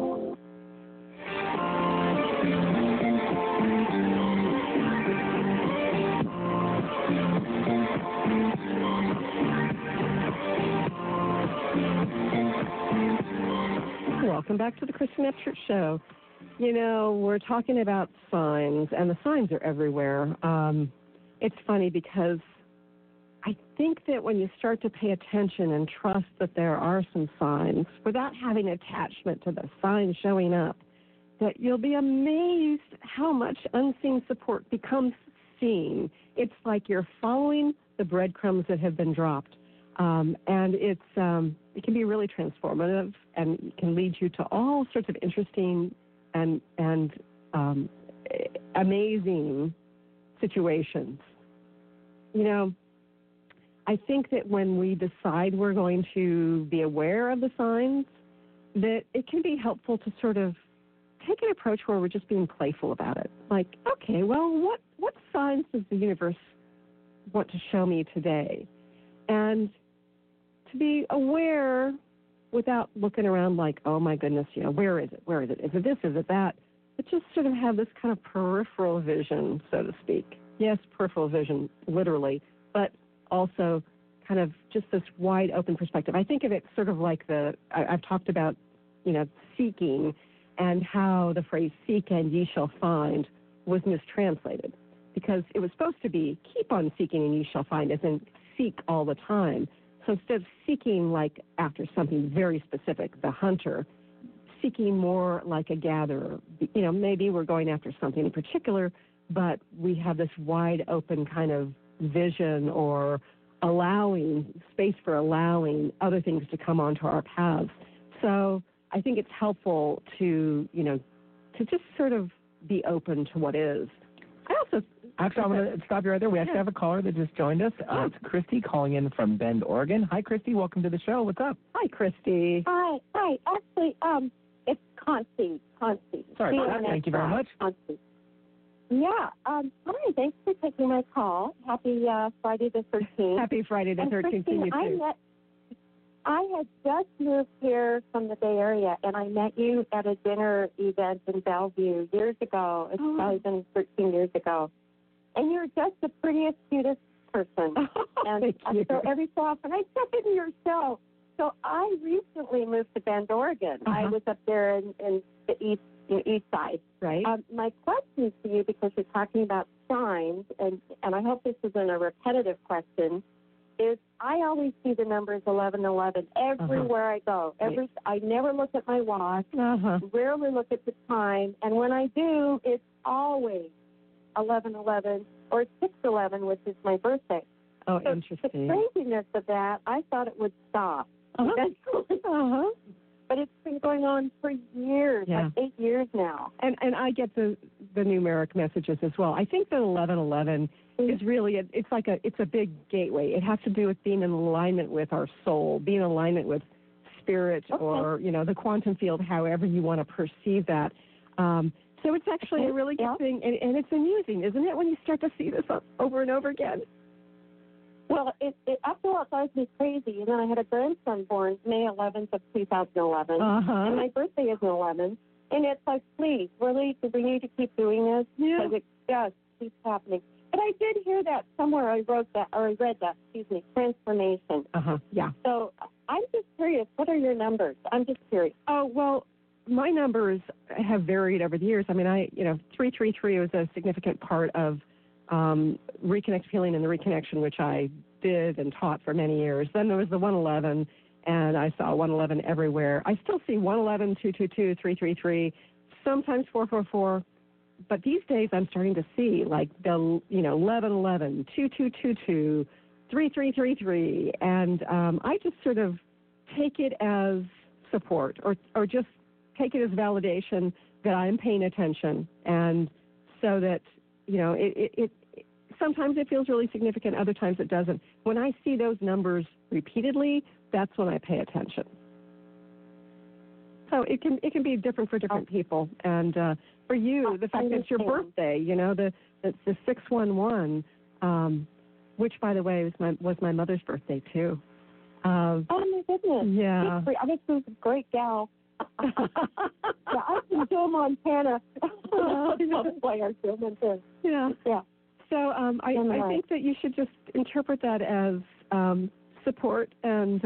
Welcome back to the Kristen Epchurch Show. You know, we're talking about signs, and the signs are everywhere. It's funny because I think that when you start to pay attention and trust that there are some signs, without having attachment to the sign showing up, that you'll be amazed how much unseen support becomes seen. It's like you're following the breadcrumbs that have been dropped. And it can be really transformative and can lead you to all sorts of interesting and amazing situations. You know, I think that when we decide we're going to be aware of the signs, that it can be helpful to sort of take an approach where we're just being playful about it. Like, okay, well, what signs does the universe want to show me today? And to be aware without looking around like, oh my goodness, you know, where is it? Where is it? Is it this? Is it that? But just sort of have this kind of peripheral vision, so to speak. Yes, peripheral vision, literally, but also kind of just this wide open perspective. I think of it sort of like I've talked about, you know, seeking and how the phrase seek and ye shall find was mistranslated because it was supposed to be keep on seeking and ye shall find, as in seek all the time. So instead of seeking like after something very specific, the hunter, seeking more like a gatherer. You know, maybe we're going after something in particular, but we have this wide open kind of vision or space for allowing other things to come onto our paths. So I think it's helpful to, you know, to just sort of be open to what is. Actually, I'm going to stop you right there. We actually have a caller that just joined us. It's Christy calling in from Bend, Oregon. Hi, Christy. Welcome to the show. What's up? Hi, Christy. Hi. Actually, it's Concy. Sorry about that. Thank you very much. Concy. Yeah. Hi. Thanks for taking my call. Happy Friday the 13th. Happy Friday the 13th to you, too. I had just moved here from the Bay Area, and I met you at a dinner event in Bellevue years ago. It's probably been 13 years ago. And you're just the prettiest, cutest person. And so every so often I check into your show. So I recently moved to Bend, Oregon. I was up there in the east side. Right. My question to you, because you're talking about signs, and I hope this isn't a repetitive question, is I always see the numbers 1111 everywhere I go. I never look at my watch, rarely look at the time, and when I do, it's always 1111 or 611, which is my birthday. Oh, so interesting. The craziness of that, I thought it would stop. But it's been going on for years, like 8 years now. And I get the numeric messages as well. I think that 1111 is really it's a big gateway. It has to do with being in alignment with our soul, being in alignment with spirit, or the quantum field, however you want to perceive that. So it's actually a really good thing, and it's amusing, isn't it, when you start to see this over and over again? Well, after all, it drives me crazy. And then I had a grandson born May 11th of 2011, and my birthday is in 11. And it's like, please, really, do we need to keep doing this? Because it just keeps happening. But I did hear that somewhere. I read that, transformation. Yeah. So I'm just curious. What are your numbers? I'm just curious. Oh, well, my numbers have varied over the years. I mean, 333 was a significant part of Reconnect Healing and the Reconnection, which I did and taught for many years. Then there was the 111, and I saw 111 everywhere. I still see 111, 222, 333, sometimes 444. But these days I'm starting to see like the 1111, 2222, 3333, and I just sort of take it as support or just take it as validation that I'm paying attention, and so that it sometimes it feels really significant, other times it doesn't. When I see those numbers repeatedly, that's when I pay attention. So it can be different for different people, and for you, the fact that it's your birthday, it's the 611, which by the way was my mother's birthday too. Oh my goodness! Yeah, I think she was a great gal. Yeah, I'm from Joe, Montana. Yeah. So I think that you should just interpret that as support, and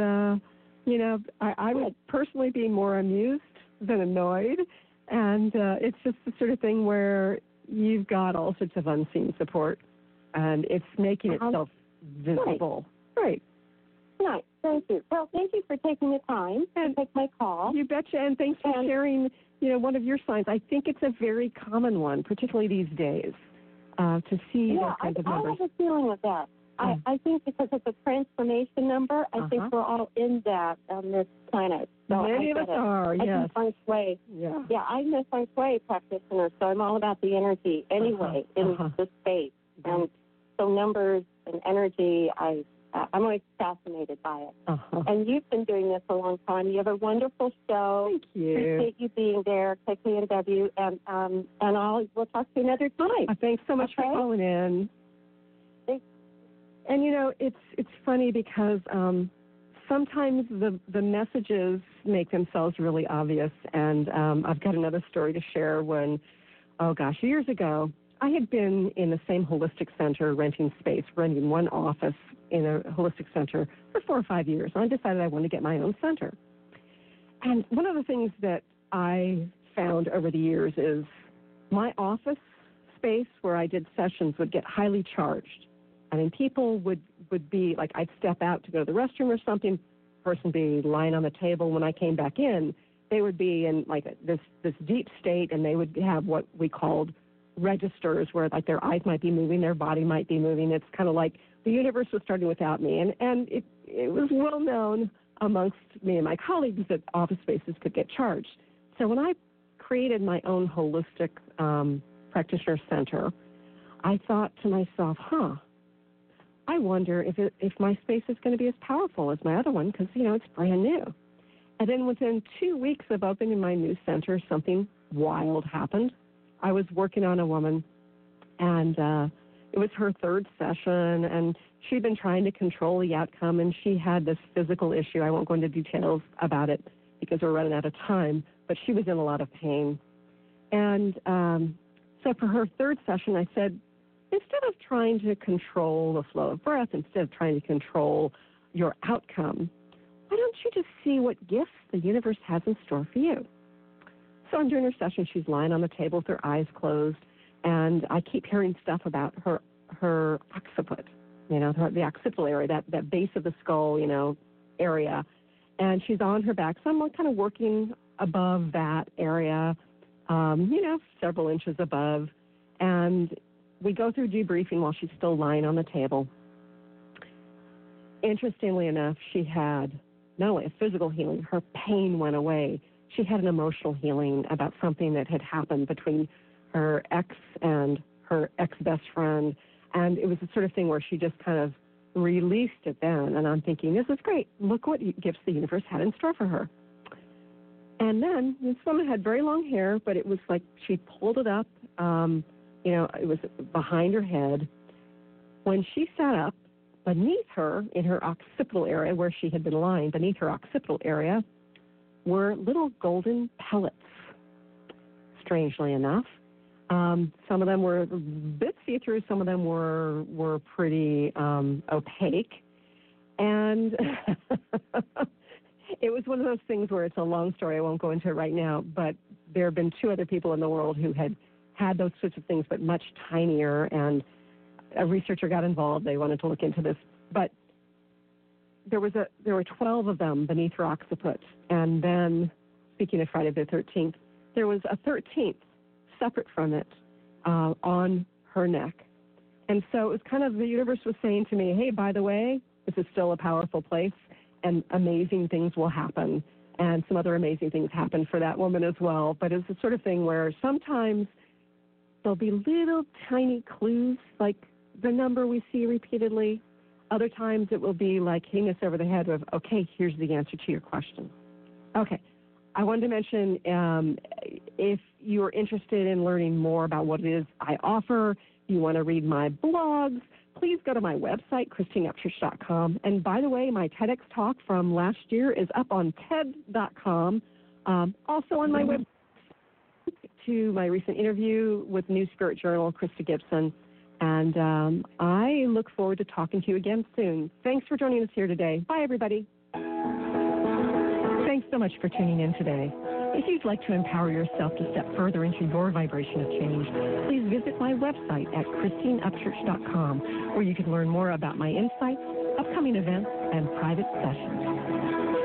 I would personally be more amused than annoyed, and it's just the sort of thing where you've got all sorts of unseen support, and it's making itself visible. Right. Nice. Thank you. Well, thank you for taking the time to take my call. You betcha, and thanks for sharing, one of your signs. I think it's a very common one, particularly these days, to see those kinds of numbers. I have a feeling with that. I think because it's a transformation number, I think we're all in that on this planet. So many of us are, yes. I'm feng shui. Yeah, I'm a feng shui practitioner, so I'm all about the energy anyway in the space. And so numbers and energy, I'm always fascinated by it. And you've been doing this a long time. You have a wonderful show. Thank you. Appreciate you being there, KKNW, and we'll talk to you another time. Thanks so much for calling in. Thanks. And it's funny because sometimes the messages make themselves really obvious. And I've got another story to share when, years ago, I had been in the same holistic center renting one office in a holistic center for 4 or 5 years. And I decided I wanted to get my own center. And one of the things that I found over the years is my office space where I did sessions would get highly charged. I mean, people would be like, I'd step out to go to the restroom or something, person would be lying on the table. When I came back in, they would be in like this deep state, and they would have what we called registers, where like their eyes might be moving, their body might be moving. It's kind of like the universe was starting without me, and it was well known amongst me and my colleagues that office spaces could get charged. So when I created my own holistic practitioner center, I thought to myself, I wonder if my space is going to be as powerful as my other one, because it's brand new. And then within 2 weeks of opening my new center, something wild happened. I was working on a woman, and it was her third session, and she'd been trying to control the outcome, and she had this physical issue. I won't go into details about it because we're running out of time, but she was in a lot of pain. And so for her third session, I said, instead of trying to control the flow of breath, instead of trying to control your outcome, why don't you just see what gifts the universe has in store for you? So I'm doing her session. She's lying on the table with her eyes closed, And I keep hearing stuff about her occiput, the occipital area, that base of the skull, area. And she's on her back. So I'm kind of working above that area, several inches above. And we go through debriefing while she's still lying on the table. Interestingly enough, she had not only a physical healing, her pain went away. She had an emotional healing about something that had happened between her ex and her ex-best friend. And it was the sort of thing where she just kind of released it then. And I'm thinking, this is great. Look what gifts the universe had in store for her. And then this woman had very long hair, but it was like she pulled it up. It was behind her head. When she sat up, beneath her, in her occipital area where she had been lying, beneath her occipital area, were little golden pellets, strangely enough. Some of them were a bit see-through. Some of them were pretty opaque. And it was one of those things where it's a long story. I won't go into it right now, but there have been 2 other people in the world who had those sorts of things, but much tinier, and a researcher got involved. They wanted to look into this. But there were 12 of them beneath her occiput. And then, speaking of Friday the 13th, there was a 13th separate from it on her neck. And so it was kind of, the universe was saying to me, hey, by the way, this is still a powerful place, and amazing things will happen. And some other amazing things happened for that woman as well. But it's the sort of thing where sometimes there'll be little tiny clues, like the number we see repeatedly. Other times it will be like hitting us over the head of, okay, here's the answer to your question. Okay, I wanted to mention, if you're interested in learning more about what it is I offer, you want to read my blogs, please go to my website, ChristineUpchurch.com. And by the way, my TEDx talk from last year is up on TED.com. Also on my website, to my recent interview with New Spirit Journal, Krista Gibson. And I look forward to talking to you again soon. Thanks for joining us here today. Bye, everybody. Thanks so much for tuning in today. If you'd like to empower yourself to step further into your vibration of change, please visit my website at ChristineUpchurch.com, where you can learn more about my insights, upcoming events, and private sessions.